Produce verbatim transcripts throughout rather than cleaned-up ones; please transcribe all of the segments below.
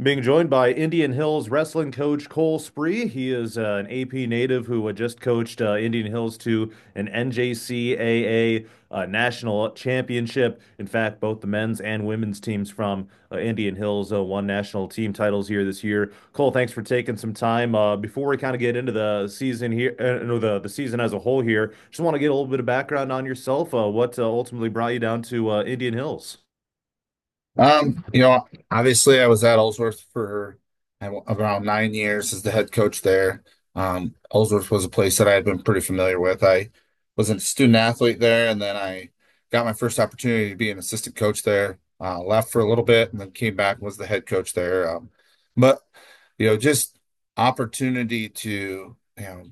Being joined by Indian Hills wrestling coach Cole Spree. He is uh, an A P native who had just coached uh, Indian Hills to an N J C A A uh, national championship. In fact, both the men's and women's teams from uh, Indian Hills uh, won national team titles here this year. Cole, thanks for taking some time. Uh, before we kind of get into the season here, uh, no, the the season as a whole here, just want to get a little bit of background on yourself. Uh, what uh, ultimately brought you down to uh, Indian Hills? Um, you know, obviously I was at Ellsworth for uh, around nine years as the head coach there. Um, Ellsworth was a place that I had been pretty familiar with. I was a student athlete there, and then I got my first opportunity to be an assistant coach there. Uh, left for a little bit, and then came back and was the head coach there. Um, but you know, just opportunity to you know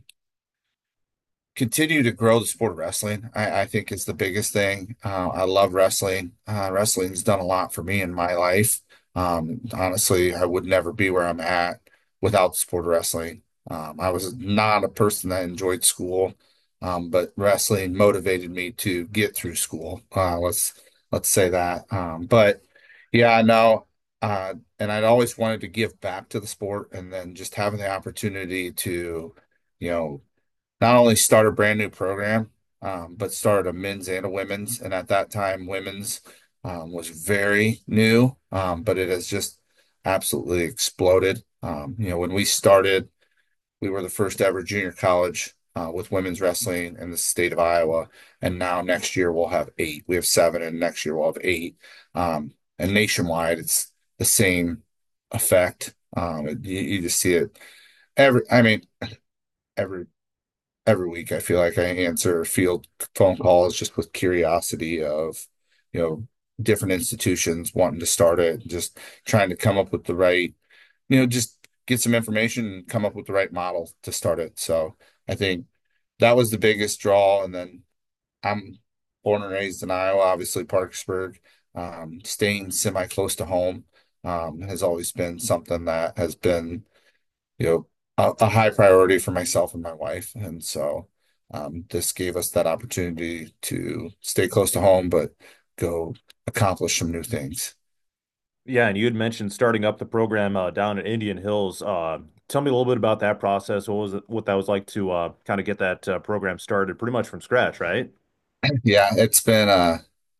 continue to grow the sport of wrestling, I, I think is the biggest thing. Uh, I love wrestling. Uh, wrestling's done a lot for me in my life. Um, honestly, I would never be where I'm at without the sport of wrestling. Um, I was not a person that enjoyed school, um, but wrestling motivated me to get through school. Uh, let's let's say that. Um, but yeah, no, uh, and I'd always wanted to give back to the sport, and then just having the opportunity to, you know not only start a brand new program, um, but started a men's and a women's. And at that time, women's um, was very new, um, but it has just absolutely exploded. Um, you know, when we started, we were the first ever junior college uh, with women's wrestling in the state of Iowa. And now next year we'll have eight. We have seven, and next year we'll have eight. Um, and nationwide, it's the same effect. Um, you, you just see it every, I mean, every every week I feel like I answer field phone calls just with curiosity of, you know, different institutions wanting to start it, just trying to come up with the right, you know, just get some information and come up with the right model to start it. So I think that was the biggest draw. And then I'm born and raised in Iowa, obviously Parkersburg. Um, staying semi close to home um, has always been something that has been, you know, a, a high priority for myself and my wife. And so um, this gave us that opportunity to stay close to home, but go accomplish some new things. Yeah, and you had mentioned starting up the program uh, down at Indian Hills. Uh, tell me a little bit about that process. What was it, what that was like to uh, kind of get that uh, program started pretty much from scratch, right? Yeah, it's been uh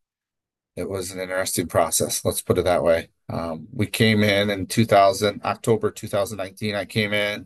it was an interesting process. Let's put it that way. Um, we came in in two thousand, October two thousand nineteen. I came in,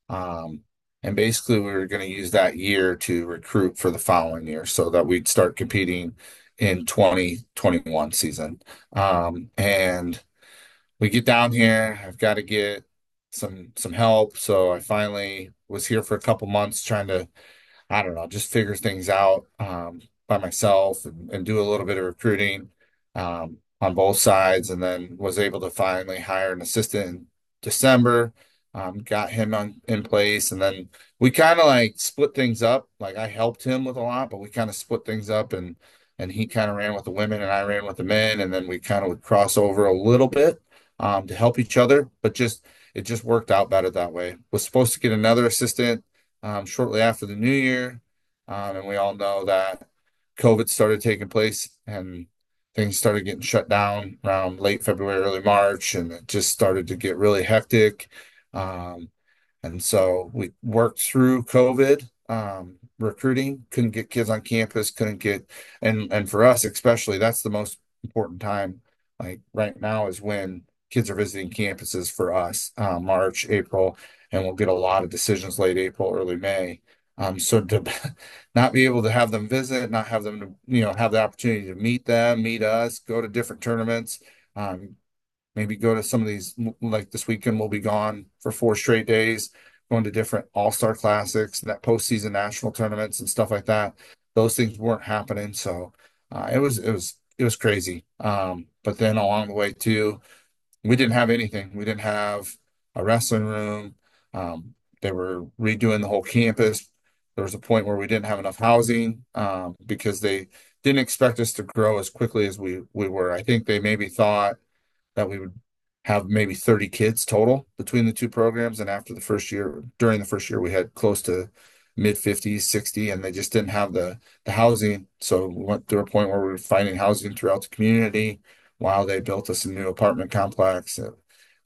um, and basically we were going to use that year to recruit for the following year so that we'd start competing in twenty twenty-one season. Um, and we get down here. I've got to get some some help. So I finally was here for a couple months trying to, I don't know, just figure things out um, by myself and, and do a little bit of recruiting um, on both sides, and then was able to finally hire an assistant in December. Um, got him on, in place, and then we kind of like split things up. Like I helped him with a lot, but we kind of split things up, and and he kind of ran with the women, and I ran with the men, and then we kind of would cross over a little bit um, to help each other. But just it just worked out better that way. Was supposed to get another assistant um, shortly after the new year. Um, and we all know that COVID started taking place and things started getting shut down around late February, early March, and it just started to get really hectic. Um, and so we worked through COVID, um, recruiting, couldn't get kids on campus, couldn't get, and and for us especially, that's the most important time. Like right now is when kids are visiting campuses for us, uh, March, April, and we'll get a lot of decisions late April, early May. Um, so to not be able to have them visit, not have them, to, you know, have the opportunity to meet them, meet us, go to different tournaments, um, maybe go to some of these, like this weekend, we'll be gone for four straight days, going to different all-star classics, that postseason national tournaments and stuff like that. Those things weren't happening. So uh, it was, it was, it was crazy. Um, but then along the way too, we didn't have anything. We didn't have a wrestling room. Um, they were redoing the whole campus. There was a point where we didn't have enough housing um, because they didn't expect us to grow as quickly as we we were. I think they maybe thought that we would have maybe thirty kids total between the two programs. And after the first year, during the first year, we had close to mid fifties, sixty, and they just didn't have the the housing. So we went through a point where we were finding housing throughout the community while they built us a new apartment complex. It,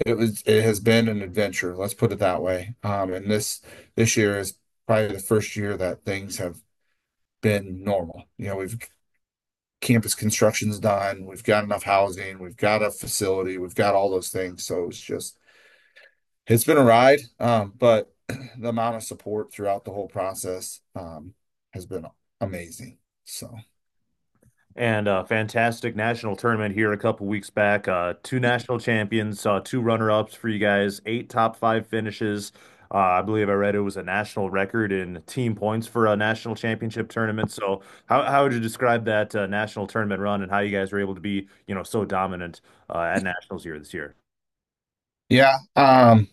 it was it has been an adventure. Let's put it that way. Um, and this this year is probably the first year that things have been normal. You know, we've campus construction's done, we've got enough housing, we've got a facility, we've got all those things. So it's just it's been a ride, um, but the amount of support throughout the whole process um, has been amazing. So And a fantastic national tournament here a couple weeks back. Uh, two national champions, uh, two runner-ups for you guys, eight top five finishes. Uh, I believe I read it was a national record in team points for a national championship tournament. So, how how would you describe that uh, national tournament run and how you guys were able to be, you know, so dominant uh, at nationals here this year? yeah, um,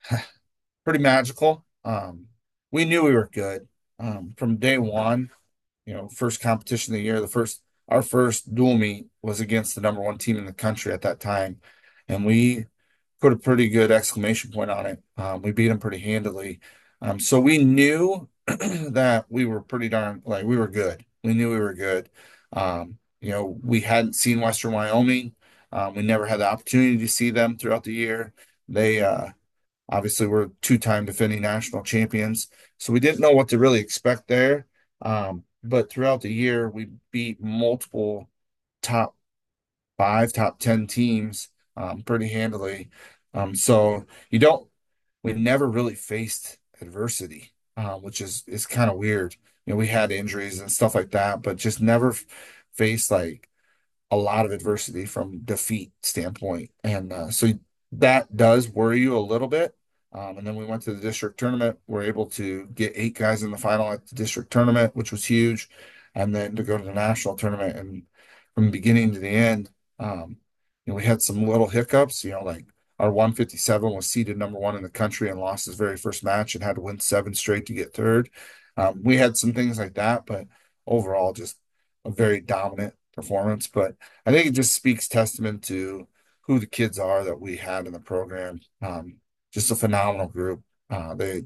pretty magical. Um, we knew we were good um, from day one. You know, first competition of the year, the first our first dual meet was against the number one team in the country at that time, and we put a pretty good exclamation point on it. Um, we beat them pretty handily. Um, so we knew that we were pretty darn like we were good. We knew we were good. Um, you know, we hadn't seen Western Wyoming. Um, we never had the opportunity to see them throughout the year. They uh, obviously were two-time defending national champions, so we didn't know what to really expect there. Um, but throughout the year, we beat multiple top five, top ten teams um, pretty handily. Um, so you don't, we never really faced adversity, uh, which is is kind of weird. You know, we had injuries and stuff like that, but just never f- faced like a lot of adversity from defeat standpoint. And uh, so that does worry you a little bit. Um, and then we went to the district tournament. We're able to get eight guys in the final at the district tournament, which was huge. And then to go to the national tournament and from beginning to the end, um, you know, we had some little hiccups, you know, like our one fifty-seven was seeded number one in the country and lost his very first match and had to win seven straight to get third. Um, we had some things like that, but overall, just a very dominant performance. But I think it just speaks testament to who the kids are that we had in the program. Um, just a phenomenal group. Uh, they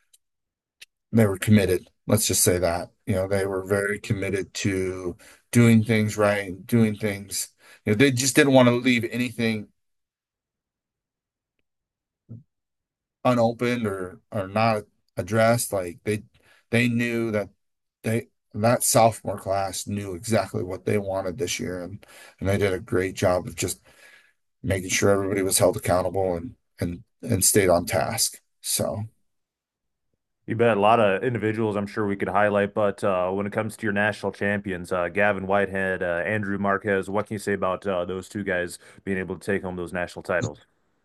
they were committed. Let's just say that. You know, they were very committed to doing things right, doing things. You know, they just didn't want to leave anything unopened or or not addressed. Like they they knew that they that sophomore class knew exactly what they wanted this year, and and they did a great job of just making sure everybody was held accountable and and and stayed on task. So You bet. A lot of individuals I'm sure we could highlight, but uh, when it comes to your national champions, uh, Gavin Whitehead, uh, Andrew Marquez, what can you say about uh, those two guys being able to take home those national titles?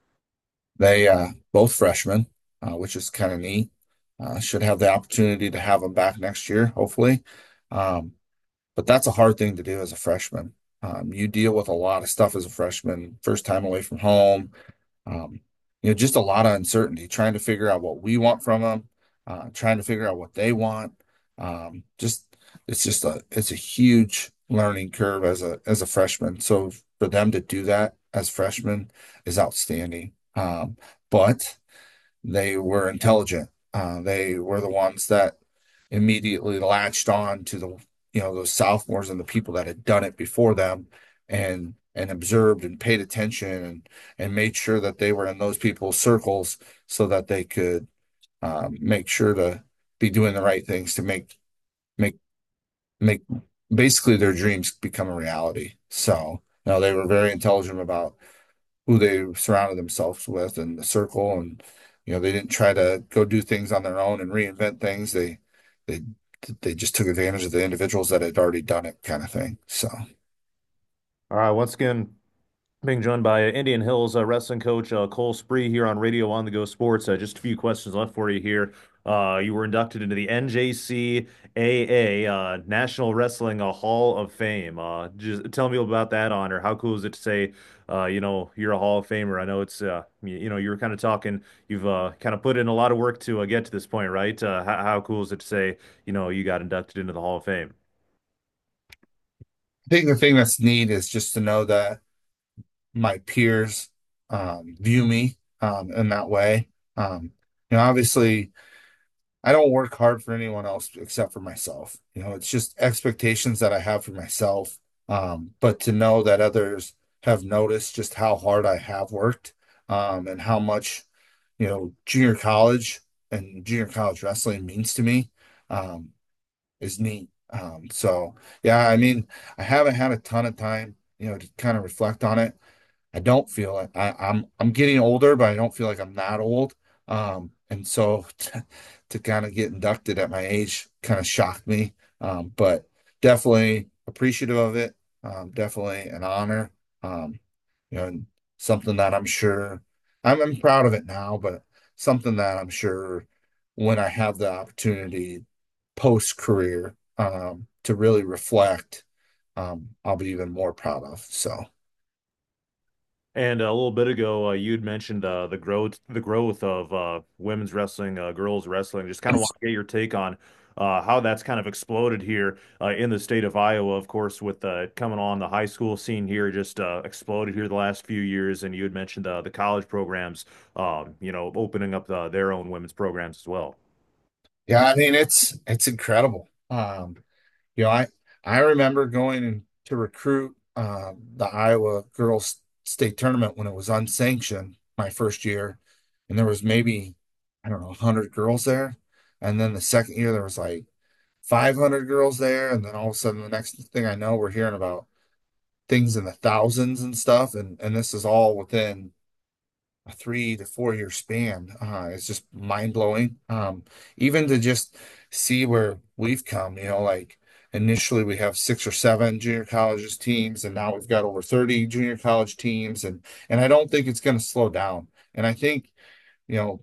they uh, both freshmen, uh, which is kind of neat. Uh, should have the opportunity to have them back next year, hopefully. Um, but that's a hard thing to do as a freshman. Um, you deal with a lot of stuff as a freshman, first time away from home. Um, you know, just a lot of uncertainty, trying to figure out what we want from them, uh, trying to figure out what they want. Um, just it's just a it's a huge learning curve as a as a freshman. So for them to do that as freshmen is outstanding. Um, but they were intelligent. Uh, they were the ones that immediately latched on to the, you know, those sophomores and the people that had done it before them and and observed and paid attention and and made sure that they were in those people's circles so that they could um, make sure to be doing the right things to make make make basically their dreams become a reality. So, you know, they were very intelligent about who they surrounded themselves with and the circle and you know they didn't try to go do things on their own and reinvent things they they they just took advantage of the individuals that had already done it kind of thing so All right, once again, being joined by Indian Hills uh, wrestling coach uh, Cole Spree here on Radio On the Go Sports. Uh, just a few questions left for you here. Uh, you were inducted into the N J C A A uh, National Wrestling uh, Hall of Fame. Uh, just tell me about that honor. How cool is it to say, uh, you know, you're a Hall of Famer? I know it's, uh, you, you know, you were kind of talking. You've uh, kind of put in a lot of work to uh, get to this point, right? Uh, how, how cool is it to say, you know, you got inducted into the Hall of Fame? I think the thing that's neat is just to know that my peers um, view me um, in that way um, you know obviously I don't work hard for anyone else except for myself. You know, it's just expectations that I have for myself. Um, but to know that others have noticed just how hard I have worked, um, and how much, you know, junior college and junior college wrestling means to me, um, is neat. Um, so yeah, I mean, I haven't had a ton of time, you know, to kind of reflect on it. I don't feel like I, I'm I'm getting older, but I don't feel like I'm that old. Um, and so to, to kind of get inducted at my age kind of shocked me. Um, but definitely appreciative of it. Um, definitely an honor. Um, you know, and something that I'm sure I'm, I'm proud of it now, but something that I'm sure when I have the opportunity post career, um, to really reflect, um, I'll be even more proud of. So. And a little bit ago, uh, you'd mentioned uh, the growth the growth of uh, women's wrestling, uh, girls wrestling. Just kind of want to get your take on uh, how that's kind of exploded here uh, in the state of Iowa. Of course, with uh, coming on the high school scene here, just uh, exploded here the last few years. And you had mentioned uh, the college programs, um, you know, opening up the, their own women's programs as well. Yeah, I mean it's it's incredible. Um, you know, I I remember going in to recruit um, the Iowa girls state tournament when it was unsanctioned my first year, and there was maybe I don't know one hundred girls there, and then the second year there was like five hundred girls there, and then all of a sudden the next thing I know we're hearing about things in the thousands and stuff, and and this is all within a three to four year span. Uh, it's just mind blowing. Um, even to just see where we've come, you know, like initially we have six or seven junior colleges teams, and now we've got over thirty junior college teams, and and I don't think it's going to slow down. And I think, you know,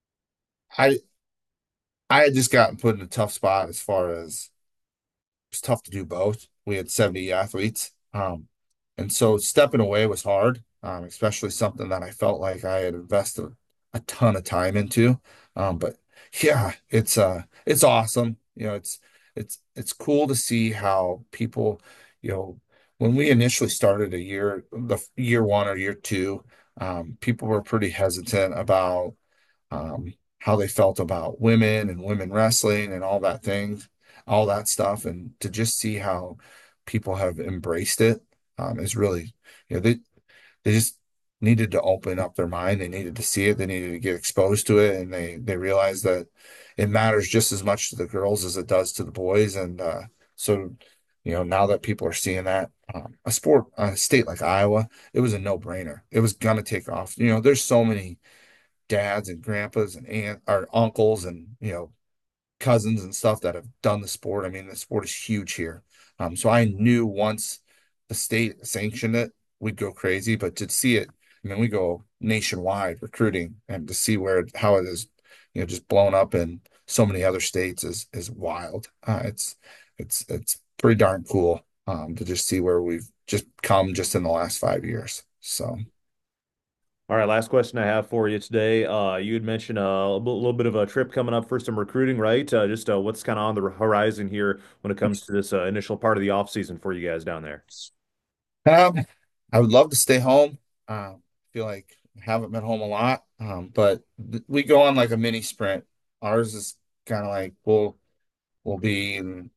I I had just gotten put in a tough spot as far as it's tough to do both. We had seventy athletes. Um, and so stepping away was hard, um, especially something that I felt like I had invested a ton of time into. Um, but yeah, it's uh it's awesome. You know, it's it's it's cool to see how people, you know, when we initially started a year, the year one or year two, um, people were pretty hesitant about um, how they felt about women and women wrestling and all that things, all that stuff. And to just see how people have embraced it, um, is really, you know, they, they just needed to open up their mind. They needed to see it. They needed to get exposed to it. And they, they realized that it matters just as much to the girls as it does to the boys. And, uh, so, you know, now that people are seeing that, um, a sport, a state like Iowa, it was a no-brainer. It was gonna take off. You know, there's so many dads and grandpas and aunt or uncles and you know cousins and stuff that have done the sport. I mean, the sport is huge here. Um, so I knew once the state sanctioned it, we'd go crazy. But to see it, I mean, we go nationwide recruiting, and to see where how it is, you know, just blown up in so many other states is is wild. Uh, it's it's it's pretty darn cool, um, to just see where we've just come just in the last five years. So. All right, last question I have for you today. Uh, you had mentioned uh, a little little bit of a trip coming up for some recruiting, right? Uh, just uh, what's kind of on the horizon here when it comes to this uh, initial part of the off season for you guys down there? Um, I would love to stay home. Um, feel like I haven't been home a lot. Um, but th we go on like a mini sprint. Ours is kind of like we'll we'll be in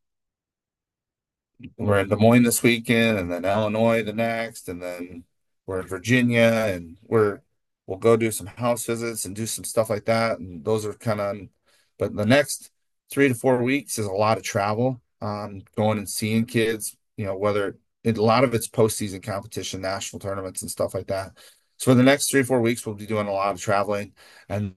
we're in Des Moines this weekend, and then Illinois the next, and then we're in Virginia, and we're we'll go do some house visits and do some stuff like that. And those are kind of, but the next three to four weeks is a lot of travel, um, going and seeing kids. You know, whether it, a lot of it's postseason competition, national tournaments, and stuff like that. So for the next three, four weeks, we'll be doing a lot of traveling, and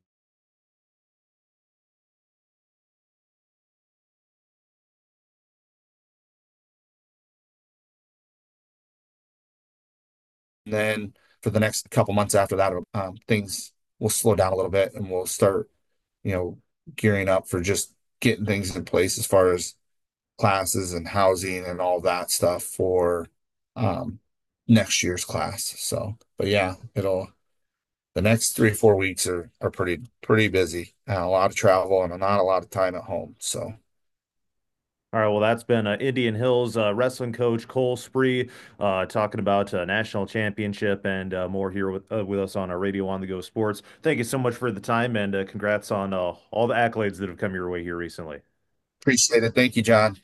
then for the next couple months after that, um, things will slow down a little bit, and we'll start, you know, gearing up for just getting things in place as far as classes and housing and all that stuff for um next year's class. So, but yeah, it'll the next three, four weeks are are pretty pretty busy. Uh, a lot of travel and not a lot of time at home. So All right, well, that's been uh, Indian Hills uh, wrestling coach Cole Spree uh, talking about uh, national championship and uh, more here with uh, with us on our Radio On the Go Sports. Thank you so much for the time and uh, congrats on uh, all the accolades that have come your way here recently. appreciate it. Thank you, John.